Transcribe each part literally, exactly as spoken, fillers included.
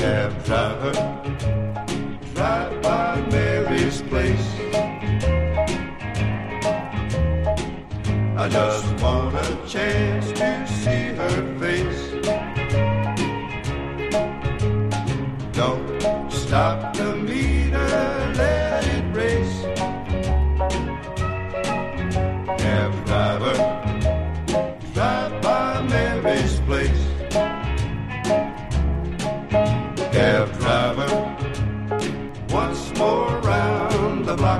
Cab driver, drive by Mary's place. I just want a chance to see her face. Don't stop the meter, let it race. Cab driver, drive by Mary's place. Cab driver, once more round the block.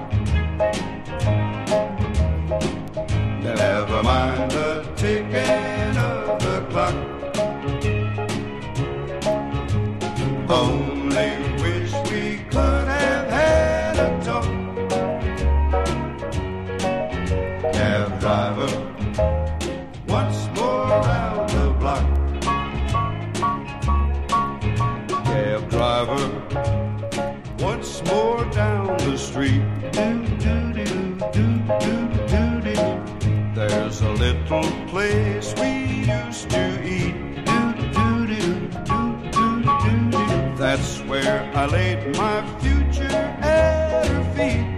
Never mind the ticking of the clock. Only wish we could have had a talk. Cab driver, once more round the block. Cab driver, once more down the street. Do, do, do, do, do, do, do. There's a little place we used to eat. Do, do, do, do, do, do, do. That's where I laid my future at her feet.